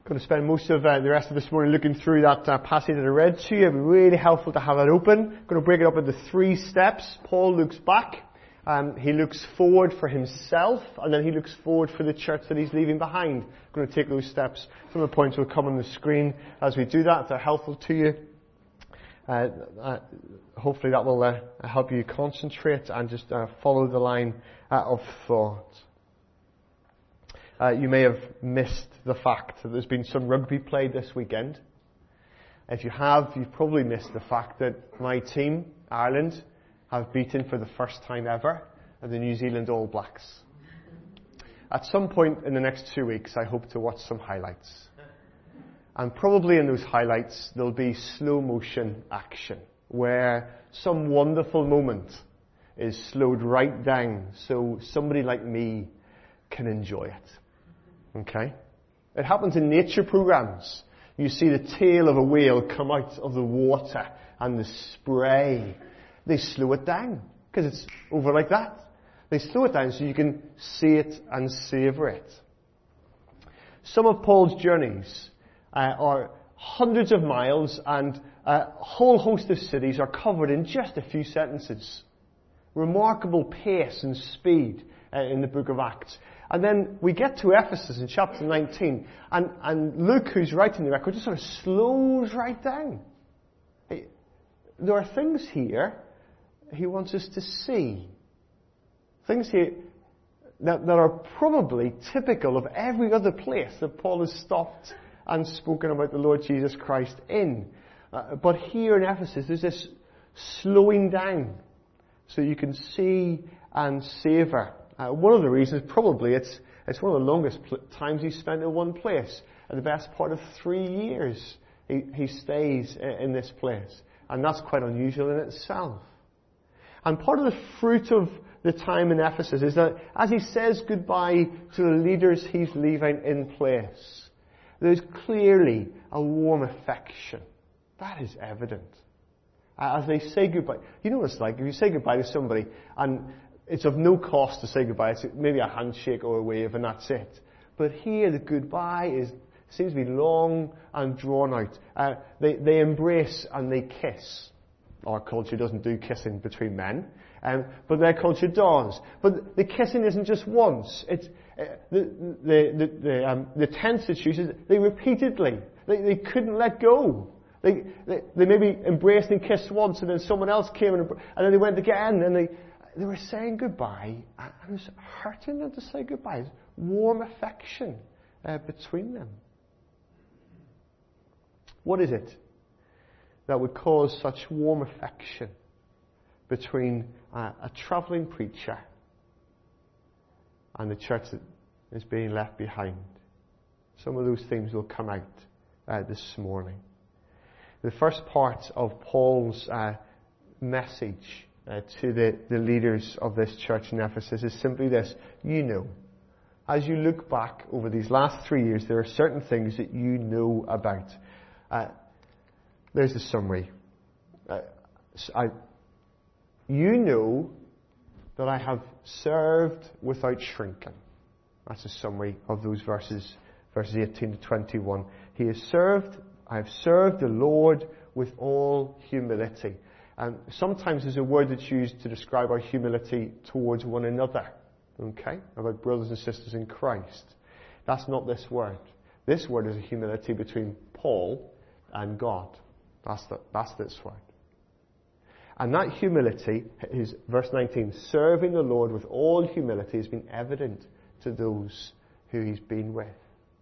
going to spend most of the rest of this morning looking through that passage that I read to you. It'd be really helpful to have that open. I'm going to break it up into 3 steps. Paul looks back, he looks forward for himself, and then he looks forward for the church that he's leaving behind. I'm going to take those steps. Some of the points will come on the screen as we do that, if they're helpful to you. Hopefully that will help you concentrate and just follow the line of thought. You may have missed the fact that there's been some rugby played this weekend. If you have, you've probably missed the fact that my team, Ireland, have beaten for the first time ever the New Zealand All Blacks. At some point in the next 2 weeks, I hope to watch some highlights. And probably in those highlights, there'll be slow motion action, where some wonderful moment is slowed right down so somebody like me can enjoy it. Okay? It happens in nature programs. You see the tail of a whale come out of the water and the spray. They slow it down because it's over like that. They slow it down so you can see it and savor it. Some of Paul's journeys are hundreds of miles, and a whole host of cities are covered in just a few sentences. Remarkable pace and speed in the book of Acts. And then we get to Ephesus in chapter 19, and Luke, who's writing the record, just sort of slows right down. There are things here he wants us to see. Things here that are probably typical of every other place that Paul has stopped and spoken about the Lord Jesus Christ in. But here in Ephesus, there's this slowing down so you can see and savour. One of the reasons, probably, it's one of the longest times he spent in one place. And the best part of 3 years he stays in this place. And that's quite unusual in itself. And part of the fruit of the time in Ephesus is that as he says goodbye to the leaders he's leaving in place, there's clearly a warm affection. That is evident. As they say goodbye, you know what it's like, if you say goodbye to somebody and it's of no cost to say goodbye, it's maybe a handshake or a wave and that's it. But here the goodbye seems to be long and drawn out. They embrace and they kiss. Our culture doesn't do kissing between men, but their culture does. But the kissing isn't just once. It's the tense it uses. They repeatedly. They couldn't let go. They maybe embraced and kissed once, and then someone else came and then they went again, and they were saying goodbye, and it was hurting them to say goodbye. Warm affection between them. What is it that would cause such warm affection between a travelling preacher and the church that is being left behind? Some of those themes will come out this morning. The first part of Paul's message to the leaders of this church in Ephesus is simply this. You know, as you look back over these last 3 years, there are certain things that you know about. There's the summary. You know that I have served without shrinking. That's a summary of those verses 18 to 21. I have served the Lord with all humility. And sometimes there's a word that's used to describe our humility towards one another. Okay? About brothers and sisters in Christ. That's not this word. This word is a humility between Paul and God. That's this word. And that humility is, verse 19, serving the Lord with all humility has been evident to those who he's been with.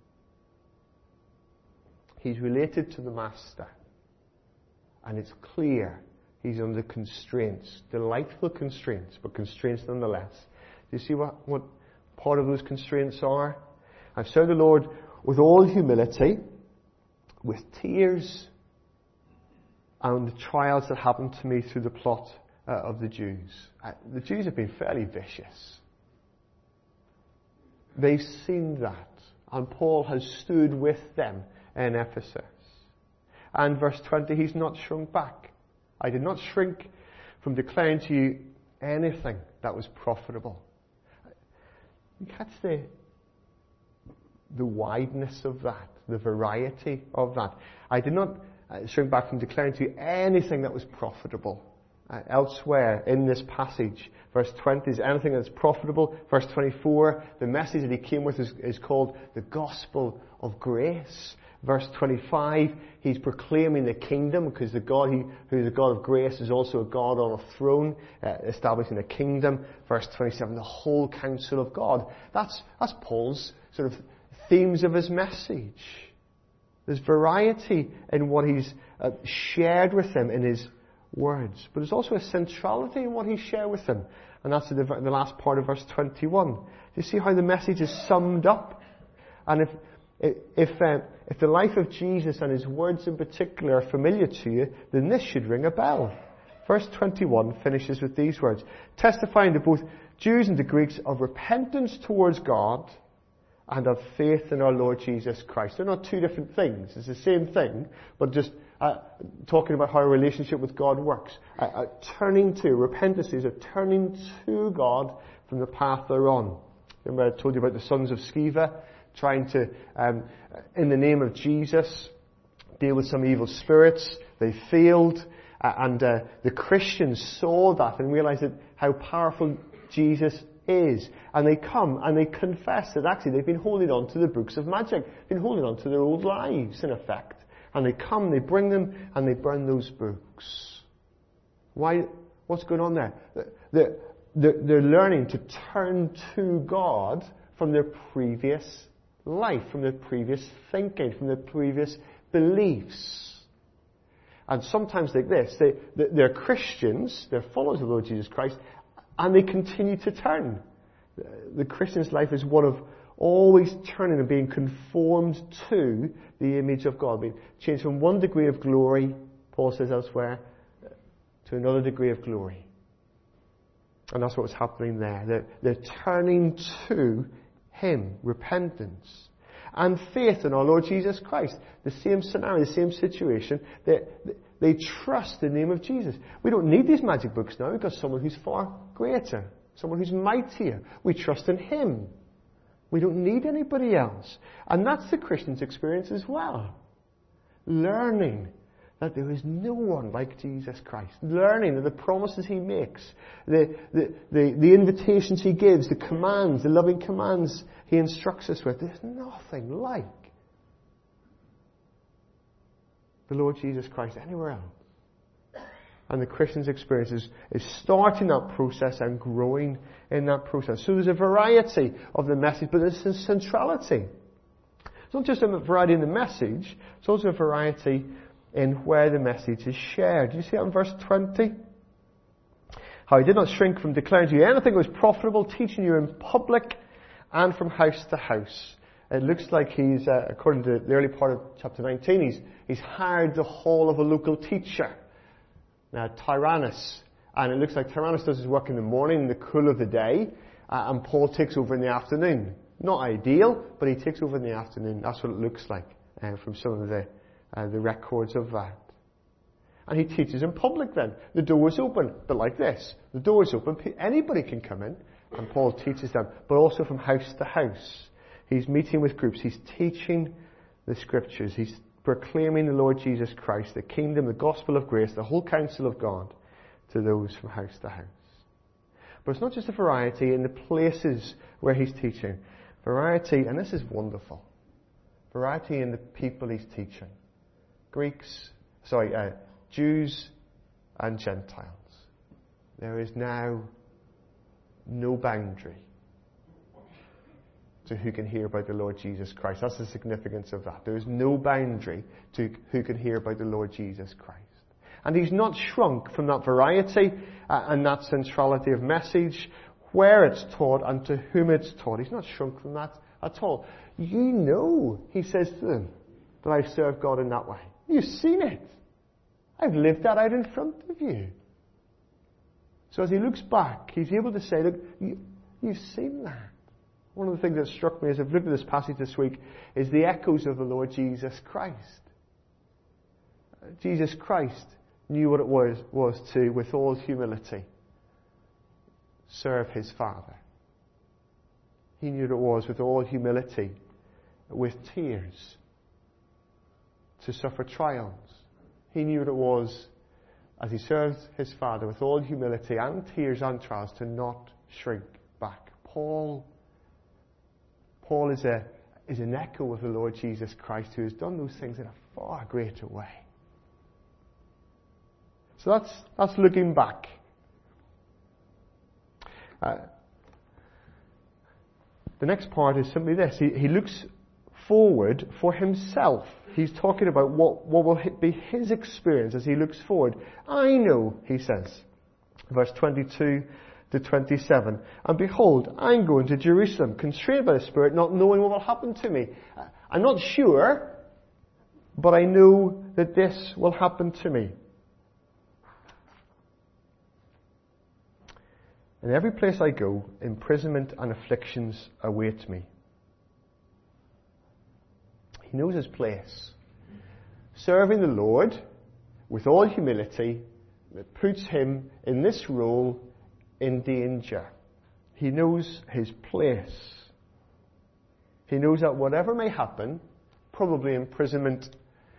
He's related to the Master. And it's clear he's under constraints. Delightful constraints, but constraints nonetheless. Do you see what part of those constraints are? I've served the Lord with all humility, with tears, and the trials that happened to me through the plot of the Jews. The Jews have been fairly vicious. They've seen that, and Paul has stood with them in Ephesus. And verse 20, he's not shrunk back. I did not shrink from declaring to you anything that was profitable. You catch the the wideness of that, the variety of that. I did not shrink back from declaring to you anything that was profitable. Elsewhere in this passage, verse 20 is anything that's profitable. Verse 24, the message that he came with is called the gospel of grace. Verse 25, he's proclaiming the kingdom, because the God who is a God of grace is also a God on a throne, establishing a kingdom. Verse 27, the whole counsel of God. That's Paul's sort of themes of his message. There's variety in what he's shared with them in his words. But there's also a centrality in what he shared with them. And that's the last part of verse 21. Do you see how the message is summed up? And if the life of Jesus and his words in particular are familiar to you, then this should ring a bell. Verse 21 finishes with these words, testifying to both Jews and to Greeks of repentance towards God and of faith in our Lord Jesus Christ. They're not two different things. It's the same thing, but just talking about how a relationship with God works. Turning to, repentance is a turning to God from the path they're on. Remember I told you about the sons of Sceva trying to, in the name of Jesus, deal with some evil spirits. They failed, and the Christians saw that and realized that how powerful Jesus is. And they come and they confess that actually they've been holding on to the books of magic, been holding on to their old lives in effect. And they come, they bring them, and they burn those books. Why? What's going on there? They're learning to turn to God from their previous life, from their previous thinking, from their previous beliefs. And sometimes like this, they're Christians, they're followers of the Lord Jesus Christ, and they continue to turn. The Christian's life is one of always turning and being conformed to the image of God. Being changed from one degree of glory, Paul says elsewhere, to another degree of glory. And that's what's happening there. They're turning to him, repentance. And faith in our Lord Jesus Christ. The same scenario, the same situation. They trust the name of Jesus. We don't need these magic books now. We've got someone who's far greater. Someone who's mightier. We trust in him. We don't need anybody else. And that's the Christian's experience as well. Learning that there is no one like Jesus Christ. Learning that the promises he makes, the invitations he gives, the commands, the loving commands he instructs us with, there's nothing like the Lord Jesus Christ anywhere else. And the Christian's experience is starting that process and growing in that process. So there's a variety of the message, but there's a centrality. It's not just a variety in the message, it's also a variety in where the message is shared. Do you see that in verse 20? How he did not shrink from declaring to you anything that was profitable, teaching you in public and from house to house. It looks like he's, according to the early part of chapter 19, he's hired the hall of a local teacher. Now, Tyrannus, and it looks like Tyrannus does his work in the morning, in the cool of the day, and Paul takes over in the afternoon. Not ideal, but he takes over in the afternoon. That's what it looks like from some of the records of that. And he teaches in public then. The door is open, but like this. The door is open, anybody can come in, and Paul teaches them, but also from house to house. He's meeting with groups, he's teaching the scriptures, he's proclaiming the Lord Jesus Christ, the kingdom, the gospel of grace, the whole counsel of God to those from house to house. But it's not just a variety in the places where he's teaching. Variety, and this is wonderful, variety in the people he's teaching. Jews and Gentiles. There is now no boundary to who can hear about the Lord Jesus Christ. That's the significance of that. There is no boundary to who can hear about the Lord Jesus Christ. And he's not shrunk from that variety and that centrality of message, where it's taught and to whom it's taught. He's not shrunk from that at all. You know, he says to them, that I've served God in that way. You've seen it. I've lived that out in front of you. So as he looks back, he's able to say, look, you've seen that. One of the things that struck me as I've looked at this passage this week is the echoes of the Lord Jesus Christ. Jesus Christ knew what it was to, with all humility, serve his Father. He knew what it was with all humility with tears to suffer trials. He knew what it was as he served his Father with all humility and tears and trials to not shrink back. Paul is an echo of the Lord Jesus Christ, who has done those things in a far greater way. So that's looking back. The next part is simply this. He looks forward for himself. He's talking about what will be his experience as he looks forward. I know, he says, verse 22 to 27, and behold, I'm going to Jerusalem, constrained by the Spirit, not knowing what will happen to me. I'm not sure, but I know that this will happen to me. In every place I go, imprisonment and afflictions await me. He knows his place. Serving the Lord with all humility that puts him in this role in danger. He knows his place. He knows that whatever may happen, probably imprisonment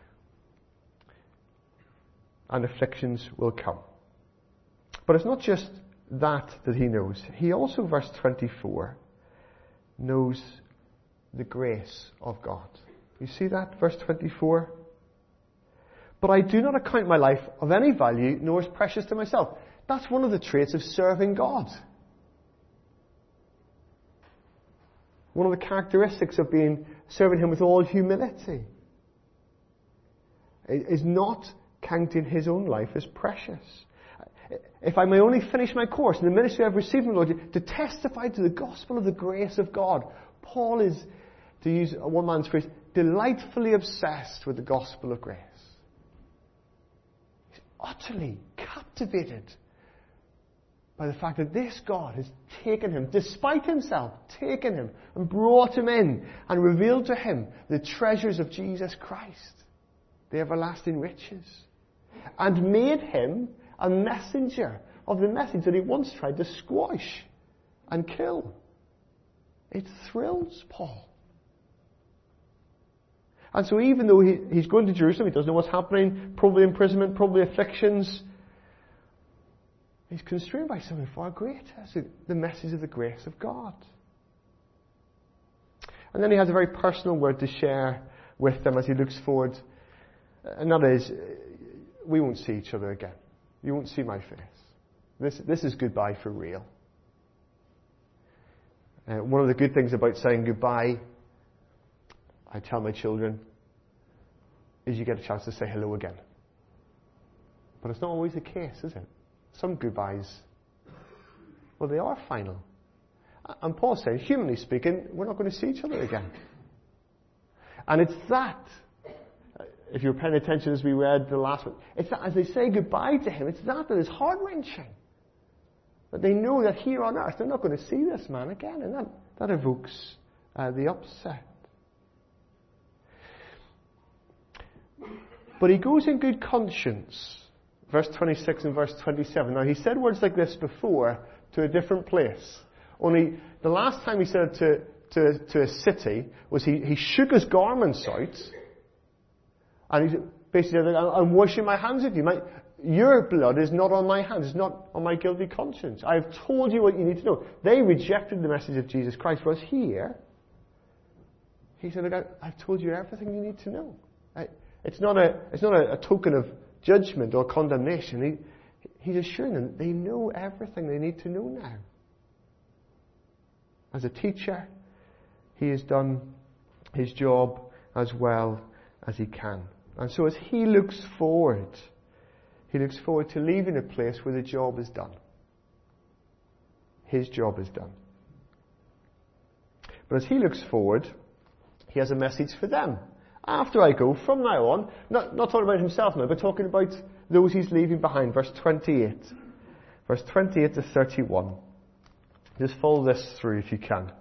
and afflictions will come. But it's not just that he knows. He also, verse 24, knows the grace of God. You see that? Verse 24. But I do not account my life of any value, nor as precious to myself. That's one of the traits of serving God. One of the characteristics of serving Him with all humility is not counting his own life as precious. If I may only finish my course in the ministry I've received from the Lord to testify to the gospel of the grace of God, Paul is, to use one man's phrase, delightfully obsessed with the gospel of grace. He's utterly captivated by the fact that this God has taken him, despite himself, taken him and brought him in and revealed to him the treasures of Jesus Christ, the everlasting riches, and made him a messenger of the message that he once tried to squash and kill. It thrills Paul. And so even though he's going to Jerusalem, he doesn't know what's happening, probably imprisonment, probably afflictions, he's constrained by something far greater, the message of the grace of God. And then he has a very personal word to share with them as he looks forward, and that is, we won't see each other again. You won't see my face. This is goodbye for real. One of the good things about saying goodbye, I tell my children, is you get a chance to say hello again. But it's not always the case, is it? Some goodbyes, well, they are final. And Paul says, humanly speaking, we're not going to see each other again. And it's that, if you were paying attention as we read the last one, it's that as they say goodbye to him, it's that is heart-wrenching. That they know that here on earth, they're not going to see this man again. And that evokes the upset. But he goes in good conscience. Verse 26 and verse 27. Now, he said words like this before to a different place. Only the last time he said it to a city was he shook his garments out. And he basically said, I'm washing my hands with you. Your blood is not on my hands. It's not on my guilty conscience. I have told you what you need to know. They rejected the message of Jesus Christ. Whereas here, he said, look, I've told you everything you need to know. It's not a token of judgment or condemnation. He's assuring them they know everything they need to know now. As a teacher, he has done his job as well as he can. And so as he looks forward to leaving a place where the job is done. His job is done. But as he looks forward, he has a message for them. After I go, from now on, not talking about himself now, but talking about those he's leaving behind. Verse 28. Verse 28 to 31. Just follow this through if you can.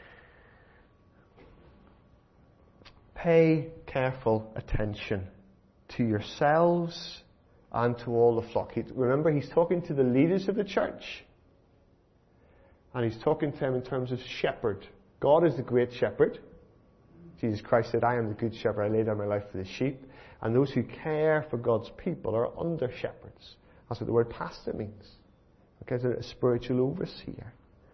Pay careful attention to yourselves and to all the flock. Remember, he's talking to the leaders of the church. And he's talking to them in terms of shepherd. God is the great shepherd. Jesus Christ said, I am the good shepherd, I lay down my life for the sheep. And those who care for God's people are under shepherds. That's what the word pastor means. Okay, it's a spiritual overseer.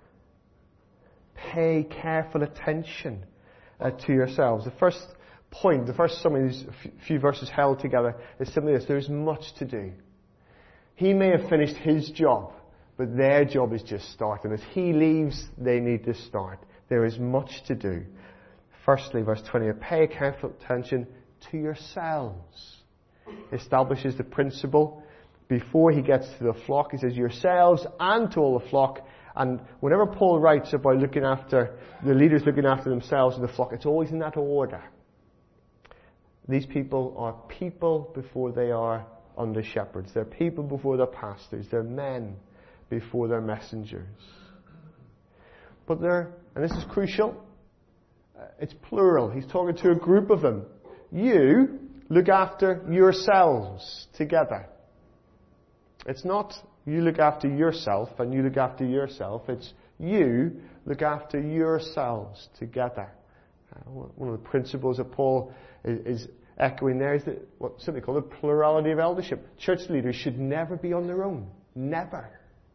Pay careful attention to yourselves. The first point, the first summary, these few verses held together, is simply this: there is much to do. He may have finished his job, but their job is just starting. As he leaves, they need to start. There is much to do. Firstly, verse 20, pay careful attention to yourselves. He establishes the principle before he gets to the flock. He says, yourselves and to all the flock. And whenever Paul writes about looking after, the leaders looking after themselves and the flock, it's always in that order. These people are people before they are under shepherds. They're people before they're pastors. They're men before they're messengers. But and this is crucial, it's plural. He's talking to a group of them. You look after yourselves together. It's not you look after yourself and you look after yourself. It's you look after yourselves together. One of the principles that Paul is echoing there is that what's simply called a plurality of eldership. Church leaders should never be on their own. Never.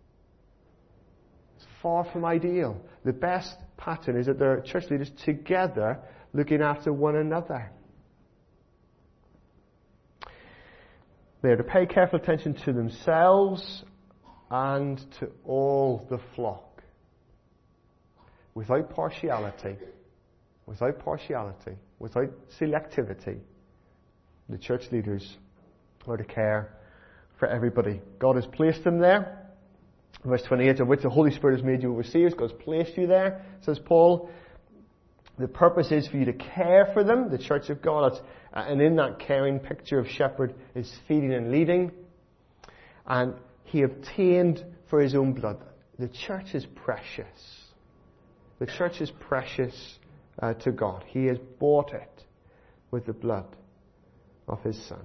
It's far from ideal. The best pattern is that there are church leaders together looking after one another. They are to pay careful attention to themselves and to all the flock. Without partiality, without selectivity, the church leaders are to care for everybody. God has placed them there. Verse 28, of which the Holy Spirit has made you overseers. God's placed you there, says Paul. The purpose is for you to care for them, the church of God. And in that caring picture of shepherd is feeding and leading. And he obtained for his own blood. The church is precious. The church is precious to God. He has bought it with the blood of his Son.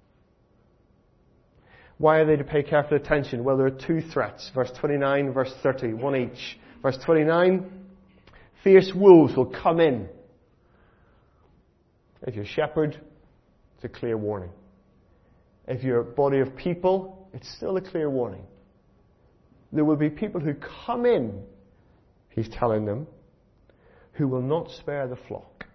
Why are they to pay careful attention? Well, there are two threats. Verse 29, verse 30, one each. Verse 29, fierce wolves will come in. If you're a shepherd, it's a clear warning. If you're a body of people, it's still a clear warning. There will be people who come in, he's telling them, who will not spare the flock.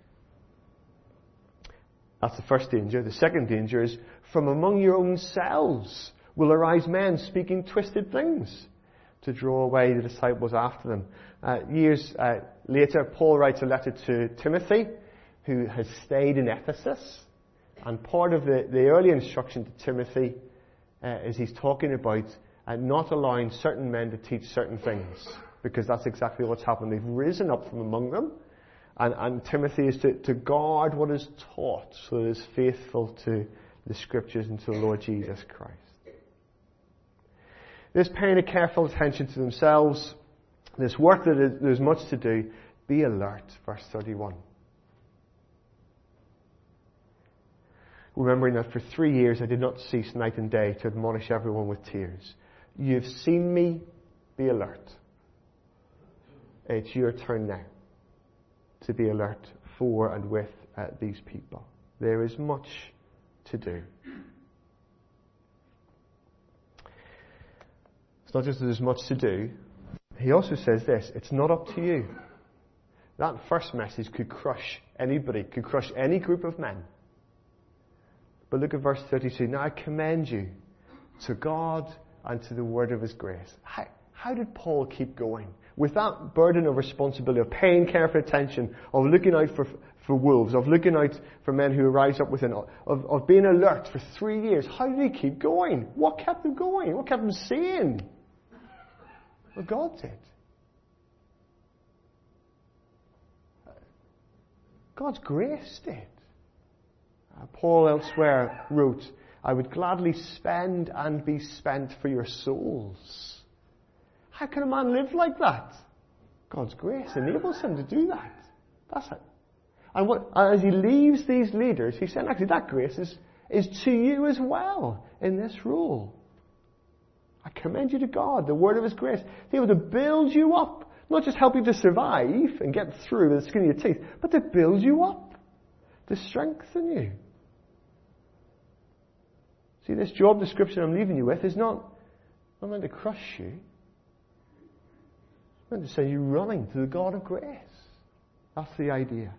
That's the first danger. The second danger is, from among your own selves will arise men speaking twisted things to draw away the disciples after them. Years later, Paul writes a letter to Timothy, who has stayed in Ephesus. And part of the early instruction to Timothy is he's talking about not allowing certain men to teach certain things, because that's exactly what's happened. They've risen up from among them. And Timothy is to guard what is taught, so that it is faithful to the Scriptures and to the Lord Jesus Christ. This paying a careful attention to themselves, this work that there's much to do, be alert, verse 31. Remembering that for 3 years I did not cease night and day to admonish everyone with tears. You've seen me, be alert. It's your turn now to be alert for and with these people. There is much to do. It's not just that there's much to do. He also says this, it's not up to you. That first message could crush anybody, could crush any group of men. But look at verse 32. Now I commend you to God and to the word of his grace. How did Paul keep going? With that burden of responsibility, of paying careful attention, of looking out for wolves, of looking out for men who rise up within, of being alert for 3 years. How did he keep going? What kept him going? What kept him sane? Well, God did. God's grace did. Paul elsewhere wrote, I would gladly spend and be spent for your souls. How can a man live like that? God's grace enables him to do that. That's it. And as he leaves these leaders, he's saying, actually, that grace is to you as well in this role. I commend you to God, the word of his grace, to be able to build you up, not just help you to survive and get through with the skin of your teeth, but to build you up to strengthen you. See, this job description I'm leaving you with is not meant to crush you. It's meant to send you running to the God of grace. That's the idea.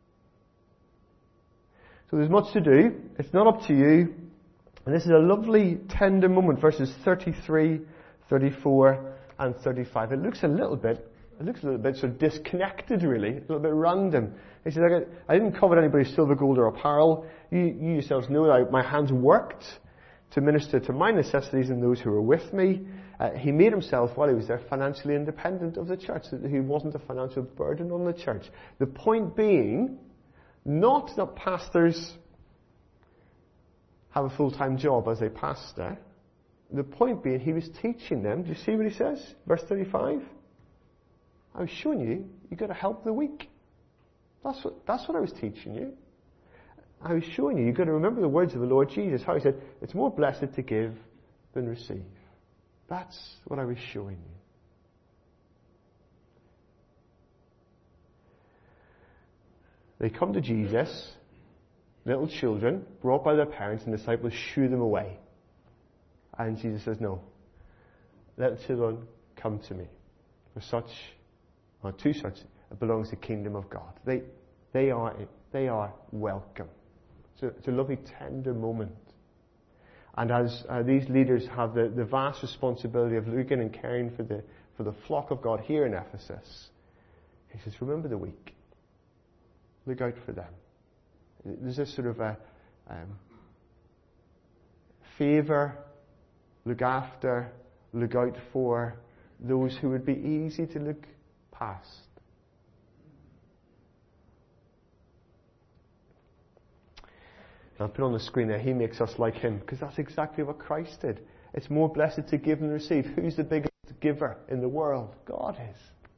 So there's much to do. It's not up to you. And this is a lovely, tender moment, verses 33, 34, and 35. It looks a little bit sort of disconnected, really, a little bit random. He says, I didn't covet anybody's silver, gold, or apparel. You yourselves know that my hands worked to minister to my necessities and those who were with me. He made himself, while he was there, financially independent of the church, so that he wasn't a financial burden on the church. The point being, not that pastors have a full-time job as a pastor. The point being, he was teaching them. Do you see what he says? Verse 35. I was showing you, you've got to help the weak. That's what I was teaching you. I was showing you, you've got to remember the words of the Lord Jesus, how he said, it's more blessed to give than receive. That's what I was showing you. They come to Jesus, little children, brought by their parents, and disciples shoo them away. And Jesus says, no, let the children come to me. For such, or to such, it belongs the kingdom of God. They are welcome. It's a lovely, tender moment. And as these leaders have the vast responsibility of looking and caring for the flock of God here in Ephesus, he says, remember the weak. Look out for them. There's this sort of a favour, look after, look out for those who would be easy to look past. I'll put on the screen there, he makes us like him, because that's exactly what Christ did. It's more blessed to give than receive. Who's the biggest giver in the world? God is.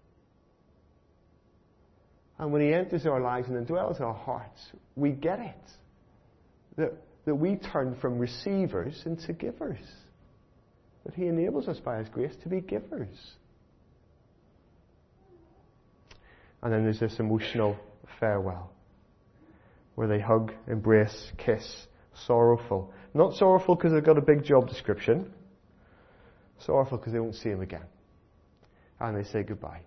And when he enters our lives and indwells our hearts, we get it. That we turn from receivers into givers. That he enables us by his grace to be givers. And then there's this emotional farewell, where they hug, embrace, kiss, sorrowful. Not sorrowful because they've got a big job description. Sorrowful because they won't see him again. And they say goodbye.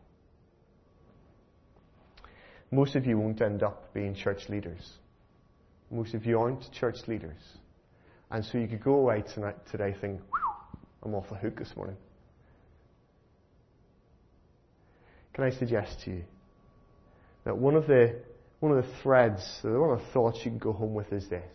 Most of you won't end up being church leaders. Most of you aren't church leaders. And so you could go away today thinking, I'm off the hook this morning. Can I suggest to you that one of the threads, one of the thoughts you can go home with is this.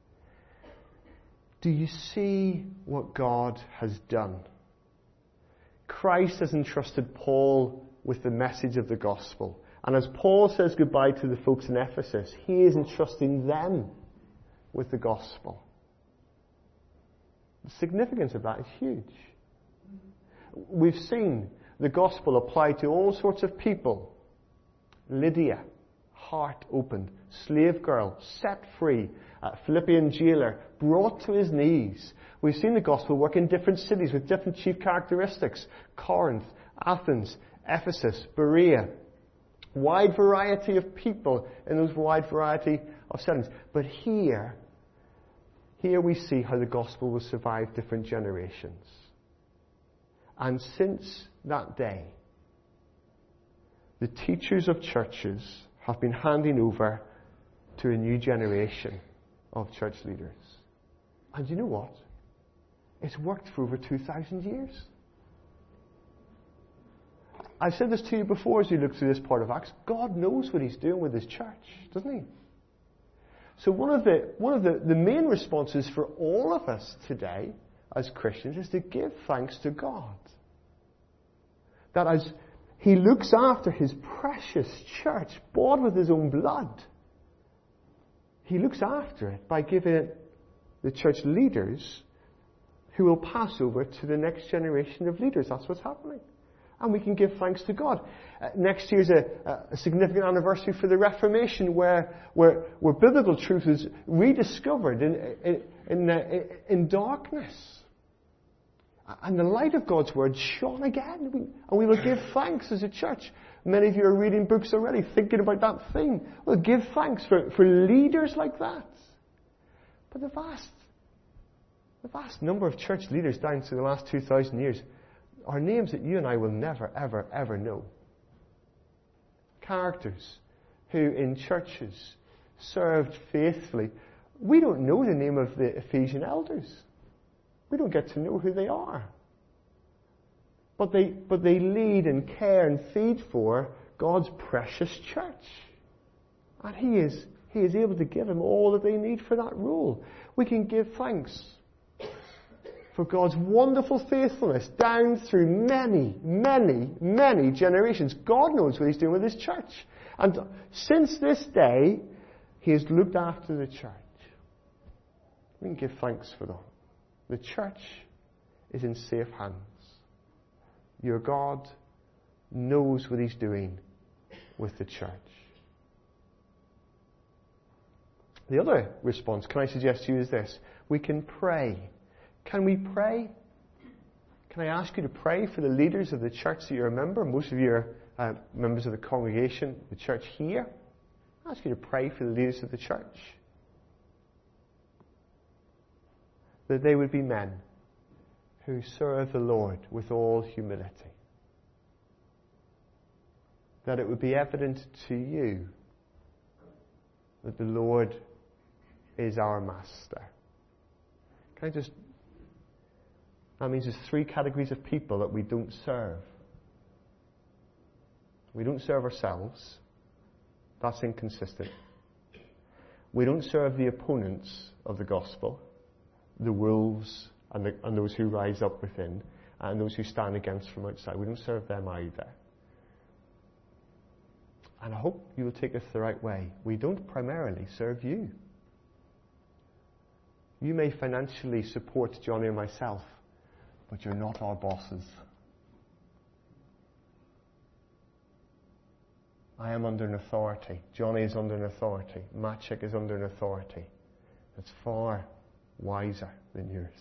Do you see what God has done? Christ has entrusted Paul with the message of the gospel. And as Paul says goodbye to the folks in Ephesus, he is entrusting them with the gospel. The significance of that is huge. We've seen the gospel applied to all sorts of people. Lydia, heart opened. Slave girl, set free. Philippian jailer, brought to his knees. We've seen the gospel work in different cities with different chief characteristics. Corinth, Athens, Ephesus, Berea. Wide variety of people in those wide variety of settings. But here we see how the gospel will survive different generations. And since that day, the teachers of churches have been handing over to a new generation of church leaders. And you know what? It's worked for over 2,000 years. I've said this to you before as you look through this part of Acts. God knows what he's doing with his church, doesn't he? So one of the main responses for all of us today as Christians is to give thanks to God. That as he looks after his precious church, bought with his own blood, he looks after it by giving it the church leaders who will pass over to the next generation of leaders. That's what's happening. And we can give thanks to God. Next year's a significant anniversary for the Reformation, where biblical truth is rediscovered in darkness. And the light of God's word shone again. And we will give thanks as a church. Many of you are reading books already, thinking about that thing. Well, give thanks for leaders like that. But the vast number of church leaders down to the last 2,000 years are names that you and I will never, ever, ever know. Characters who in churches served faithfully. We don't know the name of the Ephesian elders. We don't get to know who they are. But they lead and care and feed for God's precious church. And He is able to give them all that they need for that role. We can give thanks for God's wonderful faithfulness down through many, many, many generations. God knows what He's doing with His church. And since this day, He has looked after the church. We can give thanks for that. The church is in safe hands. Your God knows what He's doing with the church. The other response, can I suggest to you, is this. We can pray. Can we pray? Can I ask you to pray for the leaders of the church that you're a member? Most of you are members of the congregation, the church here. I ask you to pray for the leaders of the church. That they would be men who serve the Lord with all humility. That it would be evident to you that the Lord is our master. That means there's 3 categories of people that we don't serve. We don't serve ourselves. That's inconsistent. We don't serve the opponents of the gospel, the wolves and those who rise up within, and those who stand against from outside. We don't serve them either. And I hope you will take us the right way. We don't primarily serve you. You may financially support Johnny and myself, but you're not our bosses. I am under an authority. Johnny is under an authority. Maciek is under an authority that's far wiser than yours.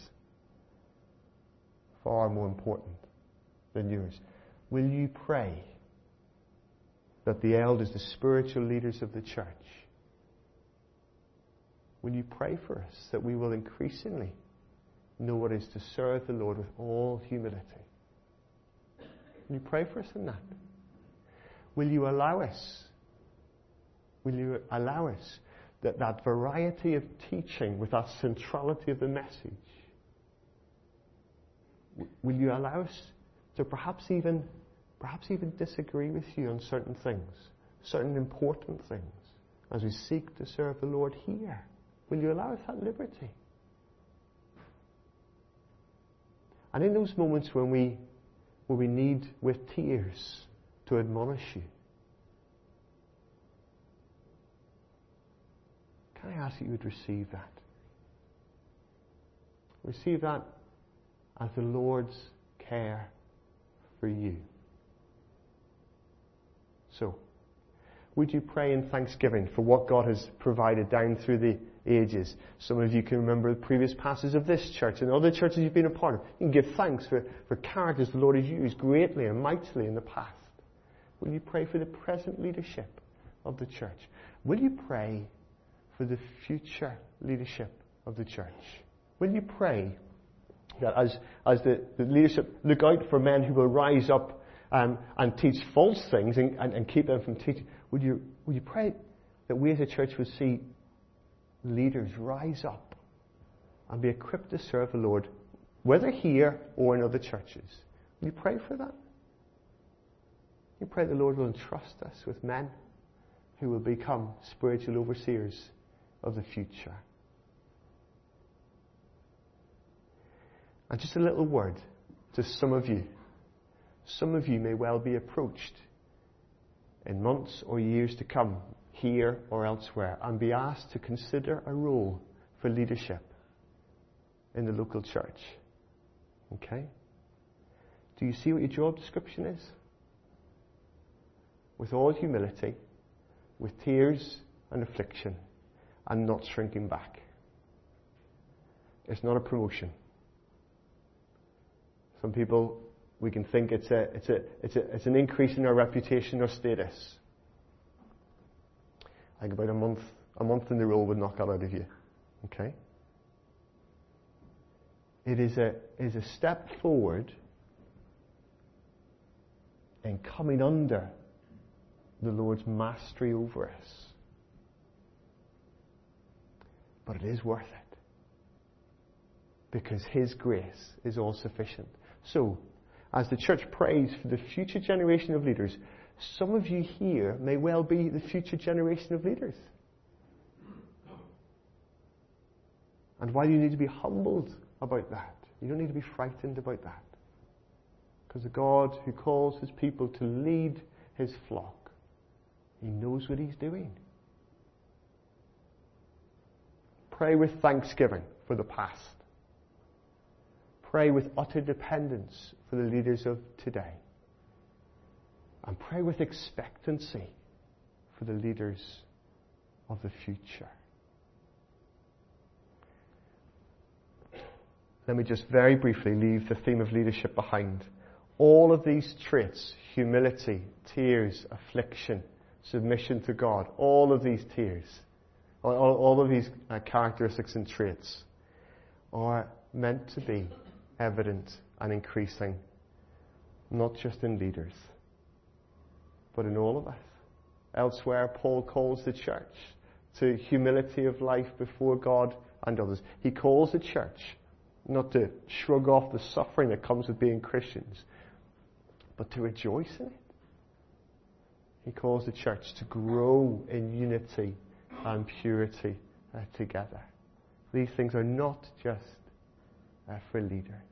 Far more important than yours. Will you pray that the elders, the spiritual leaders of the church, will you pray for us that we will increasingly know what it is to serve the Lord with all humility? Will you pray for us in that? Will you allow us that variety of teaching with that centrality of the message? Will you allow us to perhaps even disagree with you on certain things, certain important things, as we seek to serve the Lord here? Will you allow us that liberty? And in those moments when we need with tears to admonish you, can I ask that you would receive that? Receive that as the Lord's care for you. So, would you pray in thanksgiving for what God has provided down through the ages? Some of you can remember the previous passages of this church and other churches you've been a part of. You can give thanks for characters the Lord has used greatly and mightily in the past. Will you pray for the present leadership of the church? Will you pray for the future leadership of the church? Will you pray that as the leadership look out for men who will rise up and teach false things and keep them from teaching? Would you pray that we as a church would see leaders rise up and be equipped to serve the Lord, whether here or in other churches? Will you pray for that? You pray the Lord will entrust us with men who will become spiritual overseers of the future. And just a little word to some of you. Some of you may well be approached in months or years to come, here or elsewhere, and be asked to consider a role for leadership in the local church. Okay? Do you see what your job description is? With all humility, with tears and affliction, and not shrinking back. It's not a promotion. Some people We can think it's an increase in our reputation or status. I think about a month in the role would knock that out of you. Okay? It is a step forward in coming under the Lord's mastery over us. But it is worth it. Because His grace is all sufficient. So, as the church prays for the future generation of leaders, some of you here may well be the future generation of leaders. And why do you need to be humbled about that? You don't need to be frightened about that. Because the God who calls His people to lead His flock, He knows what He's doing. Pray with thanksgiving for the past. Pray with utter dependence for the leaders of today. And pray with expectancy for the leaders of the future. Let me just very briefly leave the theme of leadership behind. All of these traits, humility, tears, affliction, submission to God, all of these all of these characteristics and traits are meant to be evident and increasing, not just in leaders, but in all of us. Elsewhere, Paul calls the church to humility of life before God and others. He calls the church not to shrug off the suffering that comes with being Christians, but to rejoice in it. He calls the church to grow in unity and purity together. These things are not just for leaders.